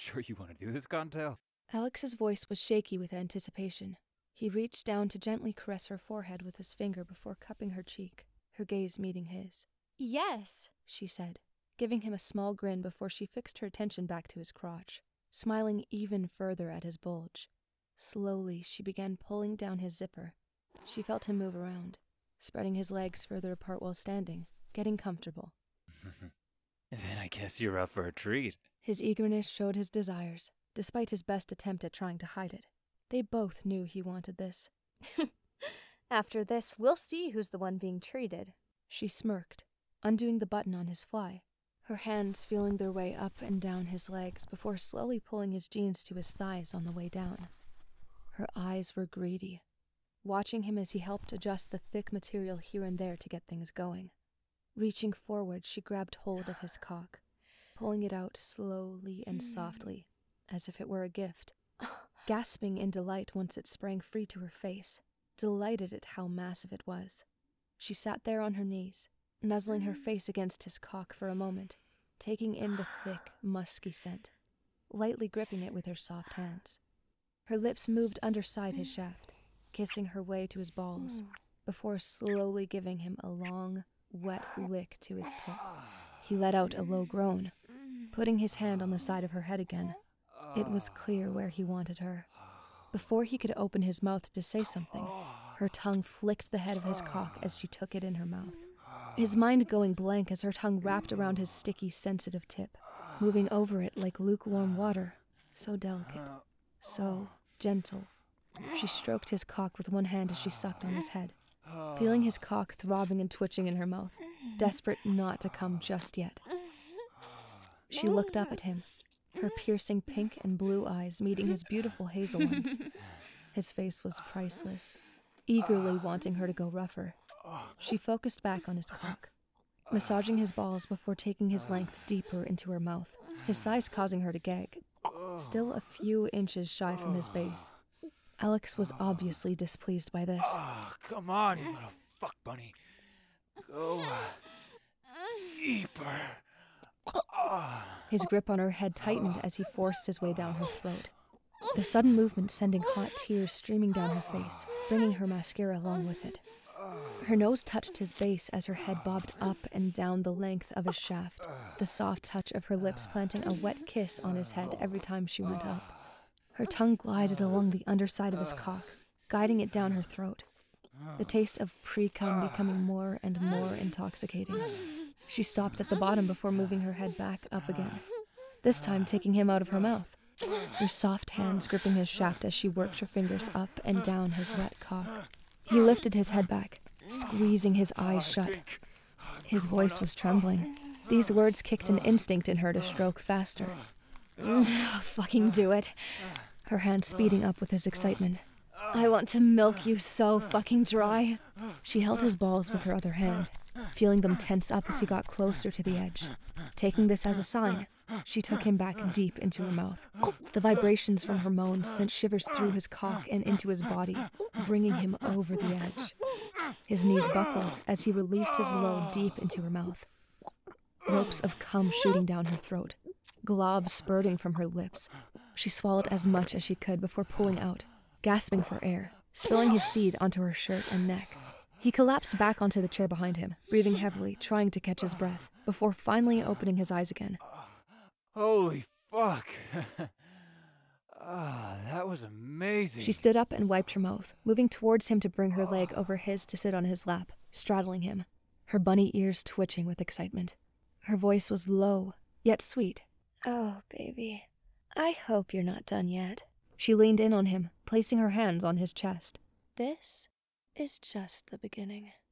sure you want to do this, Contel? Alex's voice was shaky with anticipation. He reached down to gently caress her forehead with his finger before cupping her cheek, her gaze meeting his. Yes, she said, giving him a small grin before she fixed her attention back to his crotch, smiling even further at his bulge. Slowly, she began pulling down his zipper. She felt him move around, spreading his legs further apart while standing, getting comfortable. Then I guess you're up for a treat. His eagerness showed his desires, despite his best attempt at trying to hide it. They both knew he wanted this. After this, we'll see who's the one being treated. She smirked, undoing the button on his fly, her hands feeling their way up and down his legs before slowly pulling his jeans to his thighs on the way down. Her eyes were greedy, watching him as he helped adjust the thick material here and there to get things going. Reaching forward, she grabbed hold of his cock, pulling it out slowly and softly, as if it were a gift, gasping in delight once it sprang free to her face, delighted at how massive it was. She sat there on her knees, nuzzling her face against his cock for a moment, taking in the thick, musky scent, lightly gripping it with her soft hands. Her lips moved underside his shaft, kissing her way to his balls, before slowly giving him a long, wet lick to his tip. He let out a low groan, putting his hand on the side of her head again. It was clear where he wanted her. Before he could open his mouth to say something, her tongue flicked the head of his cock as she took it in her mouth. His mind going blank as her tongue wrapped around his sticky, sensitive tip, moving over it like lukewarm water, so delicate, so gentle. She stroked his cock with one hand as she sucked on his head, feeling his cock throbbing and twitching in her mouth, desperate not to come just yet. She looked up at him, her piercing pink and blue eyes meeting his beautiful hazel ones. His face was priceless, eagerly wanting her to go rougher. She focused back on his cock, massaging his balls before taking his length deeper into her mouth, his size causing her to gag. Still a few inches shy from his base, Alex was obviously displeased by this. Oh, come on, you little fuck bunny. Go deeper. His grip on her head tightened as he forced his way down her throat, the sudden movement sending hot tears streaming down her face, bringing her mascara along with it. Her nose touched his base as her head bobbed up and down the length of his shaft, the soft touch of her lips planting a wet kiss on his head every time she went up. Her tongue glided along the underside of his cock, guiding it down her throat, the taste of pre-cum becoming more and more intoxicating. She stopped at the bottom before moving her head back up again, this time taking him out of her mouth, her soft hands gripping his shaft as she worked her fingers up and down his wet cock. He lifted his head back, squeezing his eyes shut. His voice was trembling. These words kicked an instinct in her to stroke faster. Fucking do it. Her hand speeding up with his excitement. I want to milk you so fucking dry. She held his balls with her other hand, feeling them tense up as he got closer to the edge. Taking this as a sign, she took him back deep into her mouth. The vibrations from her moans sent shivers through his cock and into his body, bringing him over the edge. His knees buckled as he released his load deep into her mouth. Ropes of cum shooting down her throat, globs spurting from her lips. She swallowed as much as she could before pulling out, gasping for air, spilling his seed onto her shirt and neck. He collapsed back onto the chair behind him, breathing heavily, trying to catch his breath, before finally opening his eyes again. Holy fuck. That was amazing. She stood up and wiped her mouth, moving towards him to bring her leg over his to sit on his lap, straddling him, her bunny ears twitching with excitement. Her voice was low, yet sweet. Oh, baby, I hope you're not done yet. She leaned in on him, placing her hands on his chest. This is just the beginning.